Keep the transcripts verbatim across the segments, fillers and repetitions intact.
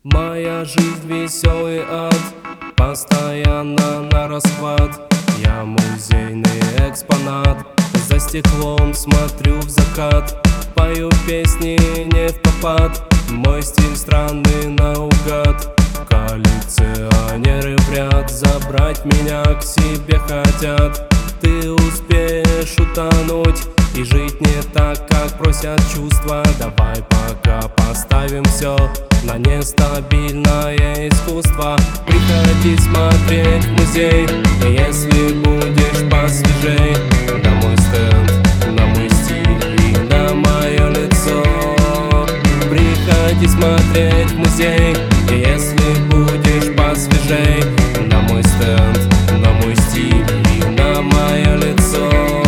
Моя жизнь веселый ад, постоянно на расхват. Я музейный экспонат, за стеклом смотрю в закат. Пою песни не впопад, мой стиль странный наугад. Коллекционеры в ряд забрать меня к себе хотят. Ты успеешь утонуть и жить не так, как просят чувства. Давай пока поставим все на нестабильное искусство. Приходи смотреть в музей, если будешь посвежей. На мой стенд, на мой стиль и на мое лицо. Приходи смотреть в музей, если будешь посвежей. На мой стенд, на мой стиль и на мое лицо.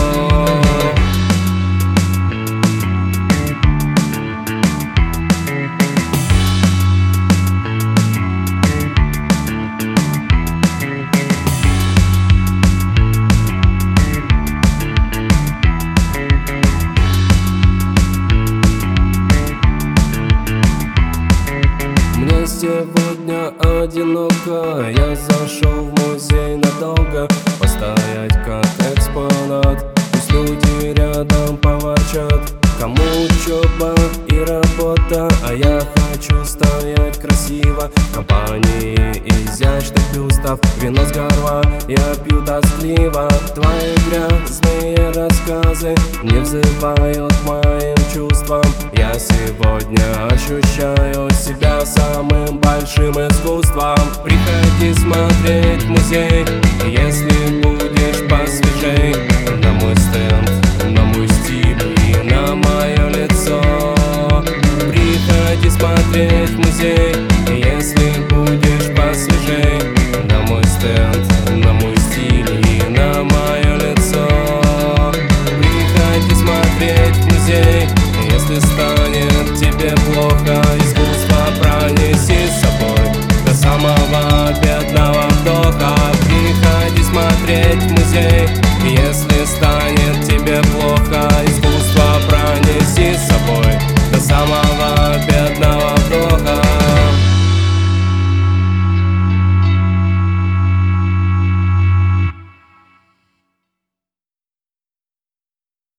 Сегодня одиноко, я зашел в музей надолго. Постоять как экспонат, пусть люди рядом поворчат. Кому учеба и работа, а я хочу стоять красиво. В компании изящных бюстов, вино с горла я пью тоскливо. Твои грязные рассказы не взывают к моим чувствам. Я сегодня ощущаю себя самым большим искусством. Приходи смотреть в музей, если будешь посвежей.